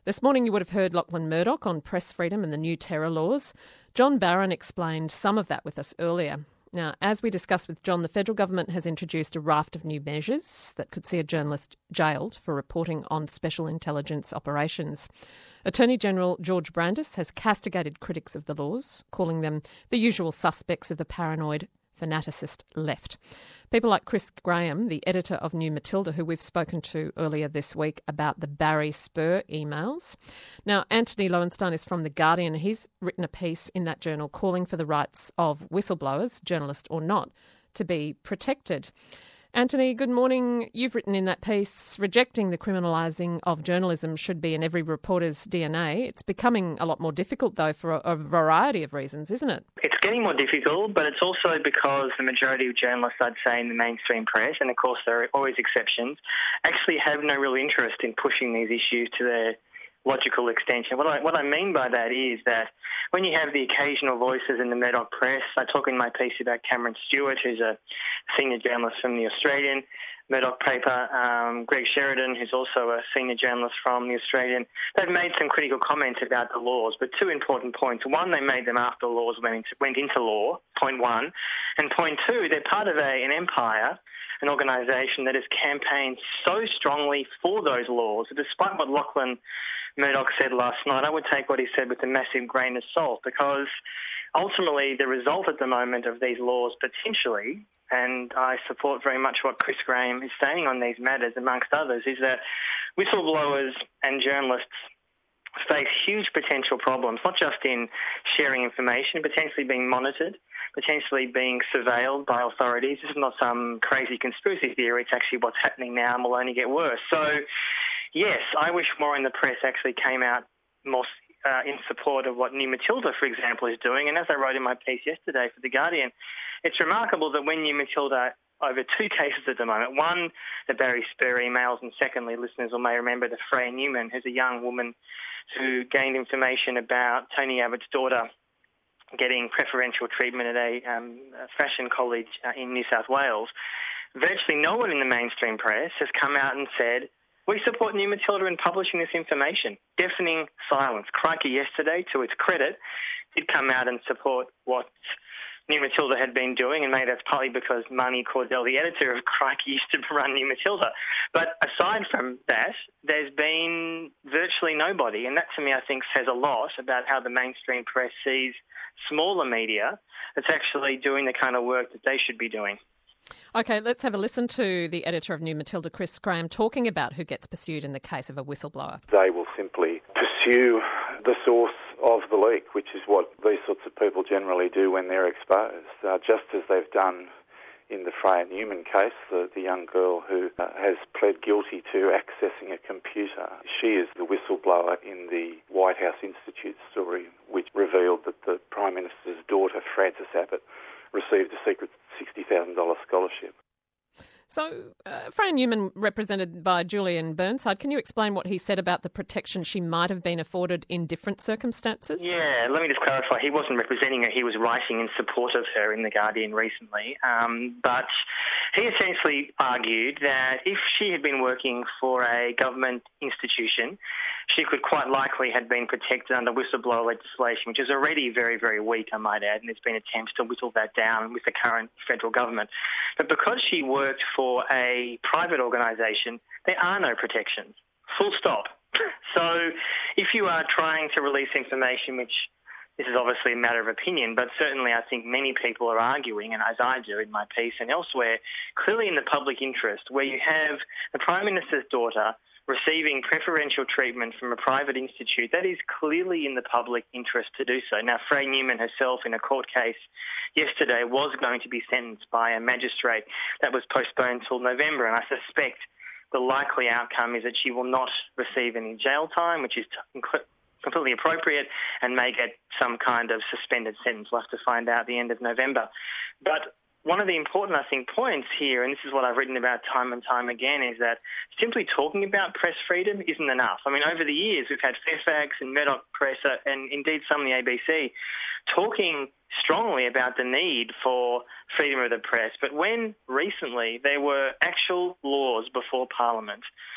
This morning you would have heard Lachlan Murdoch on press freedom and the new terror laws. John Barron explained some of that with us earlier. Now, as we discussed with John, the federal government has introduced a raft of new measures that could see a journalist jailed for reporting on special intelligence operations. Attorney General George Brandis has castigated critics of the laws, calling them the usual suspects of the paranoid fanaticist left. People like Chris Graham, the editor of New Matilda, who we've spoken to earlier this week about the Barry Spur emails. Now, Anthony Lowenstein is from The Guardian. He's written a piece in that journal calling for the rights of whistleblowers, journalist or not, to be protected. Anthony, good morning. You've written in that piece, rejecting the criminalising of journalism should be in every reporter's DNA. It's becoming a lot more difficult, though, for a variety of reasons, isn't it? It's getting more difficult, but it's also because the majority of journalists, I'd say, in the mainstream press, and of course there are always exceptions, actually have no real interest in pushing these issues to their logical extension. What I mean by that is that when you have the occasional voices in the Murdoch press, I talk in my piece about Cameron Stewart, who's a senior journalist from the Australian Murdoch paper, Greg Sheridan, who's also a senior journalist from the Australian. They've made some critical comments about the laws, but two important points. One, they made them after the laws went into law, point one. And point two, they're part of an empire, an organisation that has campaigned so strongly for those laws, that despite what Lachlan Murdoch said last night, I would take what he said with a massive grain of salt, because ultimately the result at the moment of these laws potentially, and I support very much what Chris Graham is saying on these matters, amongst others, is that whistleblowers and journalists face huge potential problems, not just in sharing information, potentially being monitored, potentially being surveilled by authorities. This is not some crazy conspiracy theory. It's actually what's happening now and will only get worse. So, yes, I wish more in the press actually came out more in support of what New Matilda, for example, is doing. And as I wrote in my piece yesterday for The Guardian, it's remarkable that when New Matilda, over two cases at the moment, one, the Barry Spur emails, and secondly, listeners will may remember the Freya Newman, who's a young woman who gained information about Tony Abbott's daughter getting preferential treatment at a fashion college in New South Wales. Virtually no one in the mainstream press has come out and said, we support New Matilda in publishing this information. Deafening silence. Crikey yesterday, to its credit, did come out and support what New Matilda had been doing, and maybe that's partly because Marnie Cordell, the editor of Crikey, used to run New Matilda. But aside from that, there's been virtually nobody, and that to me I think says a lot about how the mainstream press sees smaller media that's actually doing the kind of work that they should be doing. OK, let's have a listen to the editor of New Matilda, Chris Graham, talking about who gets pursued in the case of a whistleblower. They will simply pursue the source of the leak, which is what these sorts of people generally do when they're exposed, just as they've done in the Freya Newman case, the young girl who has pled guilty to accessing a computer. She is the whistleblower in the White House Institute story, which revealed that the Prime Minister's daughter, Frances Abbott, received a secret $60,000 scholarship. So, Freya Newman, represented by Julian Burnside, can you explain what he said about the protection she might have been afforded in different circumstances? Yeah, let me just clarify. He wasn't representing her. He was writing in support of her in The Guardian recently. But he essentially argued that if she had been working for a government institution, she could quite likely have been protected under whistleblower legislation, which is already very, very weak, I might add, and there's been attempts to whittle that down with the current federal government. But because she worked for a private organisation, there are no protections. Full stop. So if you are trying to release information, which this is obviously a matter of opinion, but certainly I think many people are arguing, and as I do in my piece and elsewhere, clearly in the public interest, where you have the Prime Minister's daughter receiving preferential treatment from a private institute, that is clearly in the public interest to do so. Now, Freya Newman herself in a court case yesterday was going to be sentenced by a magistrate. That was postponed till November, and I suspect the likely outcome is that she will not receive any jail time, which is completely appropriate, and may get some kind of suspended sentence. We'll have to find out at the end of November. But one of the important, I think, points here, and this is what I've written about time and time again, is that simply talking about press freedom isn't enough. I mean, over the years, we've had Fairfax and Murdoch Press, and indeed some of the ABC, talking strongly about the need for freedom of the press. But when recently there were actual laws before Parliament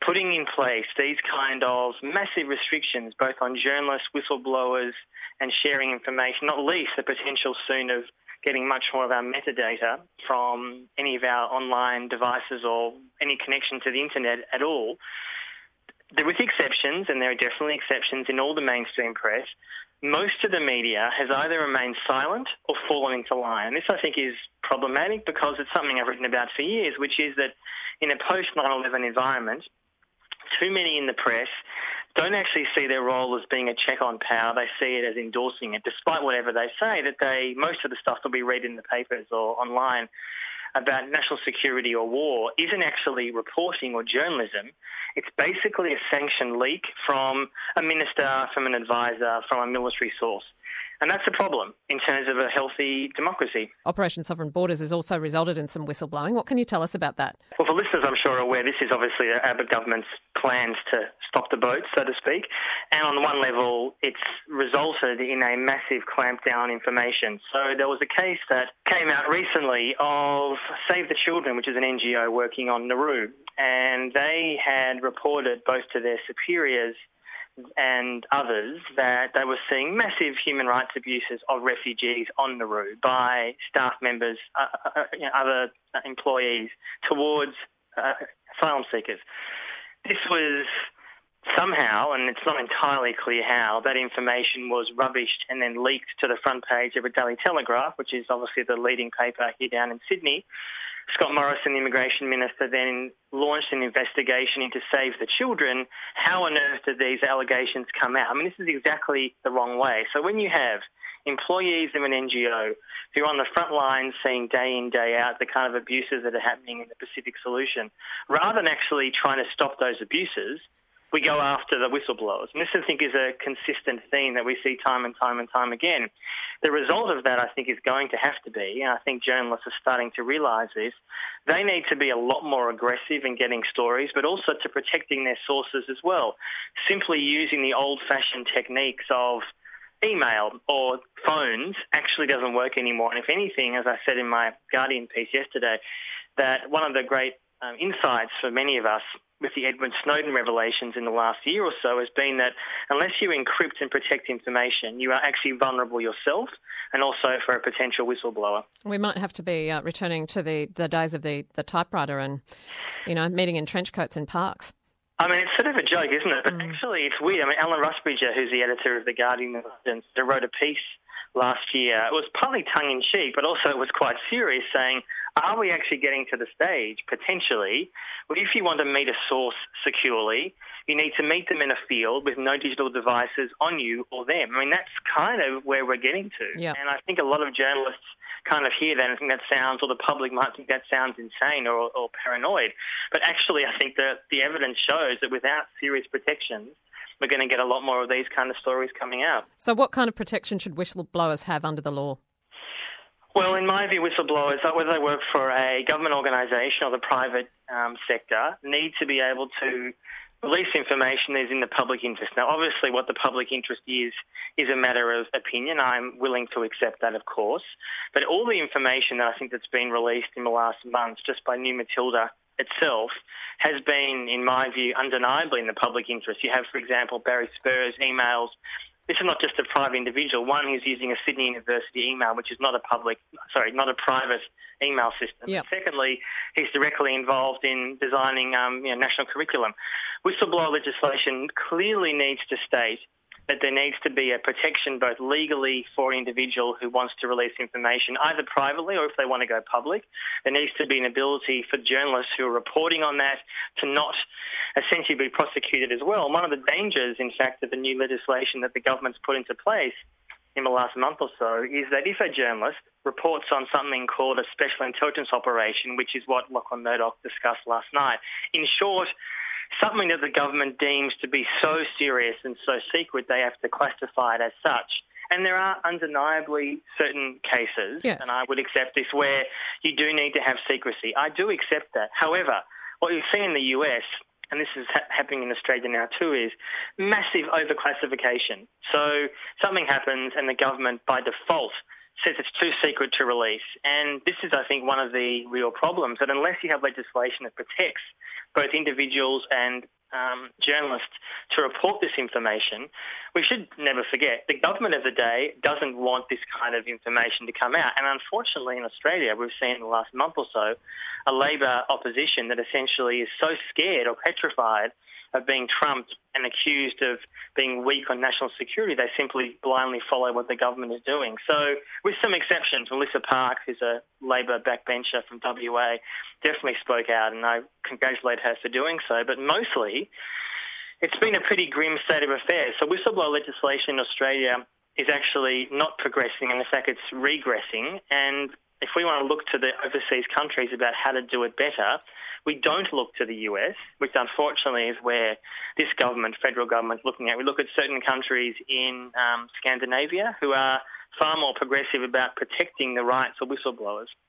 putting in place these kind of massive restrictions both on journalists, whistleblowers and sharing information, not least the potential soon of getting much more of our metadata from any of our online devices or any connection to the internet at all. There is exceptions, and there are definitely exceptions in all the mainstream press. Most of the media has either remained silent or fallen into line. And this, I think, is problematic because it's something I've written about for years, which is that in a post-9/11 environment, too many in the press don't actually see their role as being a check on power. They see it as endorsing it, despite whatever they say, that most of the stuff that we read in the papers or online about national security or war isn't actually reporting or journalism. It's basically a sanctioned leak from a minister, from an advisor, from a military source. And that's a problem in terms of a healthy democracy. Operation Sovereign Borders has also resulted in some whistleblowing. What can you tell us about that? Well, for listeners, I'm sure are aware, this is obviously the Abbott government's plans to stop the boat, so to speak. And on one level, it's resulted in a massive clampdown on information. So there was a case that came out recently of Save the Children, which is an NGO working on Nauru. And they had reported both to their superiors and others that they were seeing massive human rights abuses of refugees on Nauru by staff members, other employees towards asylum seekers. This was somehow, and it's not entirely clear how, that information was rubbished and then leaked to the front page of the Daily Telegraph, which is obviously the leading paper here down in Sydney. Scott Morrison, the Immigration Minister, then launched an investigation into Save the Children. How on earth did these allegations come out? I mean, this is exactly the wrong way. So when you have employees of an NGO who are on the front lines seeing day in, day out the kind of abuses that are happening in the Pacific Solution, rather than actually trying to stop those abuses, we go after the whistleblowers. And this, I think, is a consistent theme that we see time and time and time again. The result of that, I think, is going to have to be, and I think journalists are starting to realise this, they need to be a lot more aggressive in getting stories, but also to protecting their sources as well. Simply using the old-fashioned techniques of email or phones actually doesn't work anymore. And if anything, as I said in my Guardian piece yesterday, that one of the great insights for many of us with the Edward Snowden revelations in the last year or so has been that unless you encrypt and protect information, you are actually vulnerable yourself and also for a potential whistleblower. We might have to be returning to the days of the typewriter and, meeting in trench coats in parks. I mean, it's sort of a joke, isn't it? But actually, it's weird. I mean, Alan Rusbridger, who's the editor of The Guardian, wrote a piece last year. It was partly tongue-in-cheek, but also it was quite serious, saying, are we actually getting to the stage, potentially, where if you want to meet a source securely, you need to meet them in a field with no digital devices on you or them? I mean, that's kind of where we're getting to. Yep. And I think a lot of journalists kind of hear that and think that sounds, or the public might think that sounds insane or paranoid. But actually, I think that the evidence shows that without serious protections, we're going to get a lot more of these kind of stories coming out. So what kind of protection should whistleblowers have under the law? Well, in my view, whistleblowers, whether they work for a government organisation or the private sector, need to be able to release information that is in the public interest. Now, obviously, what the public interest is a matter of opinion. I'm willing to accept that, of course. But all the information that I think that's been released in the last months just by New Matilda itself has been, in my view, undeniably in the public interest. You have, for example, Barry Spur's emails. This is not just a private individual. One, he's using a Sydney University email, which is not a private email system. Yep. Secondly, he's directly involved in designing national curriculum. Whistleblower legislation clearly needs to state that there needs to be a protection both legally for an individual who wants to release information, either privately or if they want to go public. There needs to be an ability for journalists who are reporting on that to not essentially be prosecuted as well. One of the dangers, in fact, of the new legislation that the government's put into place in the last month or so is that if a journalist reports on something called a special intelligence operation, which is what Lachlan Murdoch discussed last night, in short, something that the government deems to be so serious and so secret they have to classify it as such. And there are undeniably certain cases, yes, and I would accept this, where you do need to have secrecy. I do accept that. However, what you see in the US, and this is happening in Australia now too, is massive overclassification. So something happens and the government by default says it's too secret to release. And this is, I think, one of the real problems, that unless you have legislation that protects both individuals and journalists to report this information. We should never forget the government of the day doesn't want this kind of information to come out. And unfortunately in Australia, we've seen in the last month or so a Labor opposition that essentially is so scared or petrified of being trumped and accused of being weak on national security, they simply blindly follow what the government is doing. So with some exceptions, Melissa Park, who's a Labor backbencher from WA, definitely spoke out, and I congratulate her for doing so. But mostly, it's been a pretty grim state of affairs. So whistleblower legislation in Australia is actually not progressing, and in fact it's regressing. And if we want to look to the overseas countries about how to do it better, we don't look to the US, which unfortunately is where this government, federal government, is looking at. We look at certain countries in Scandinavia who are far more progressive about protecting the rights of whistleblowers.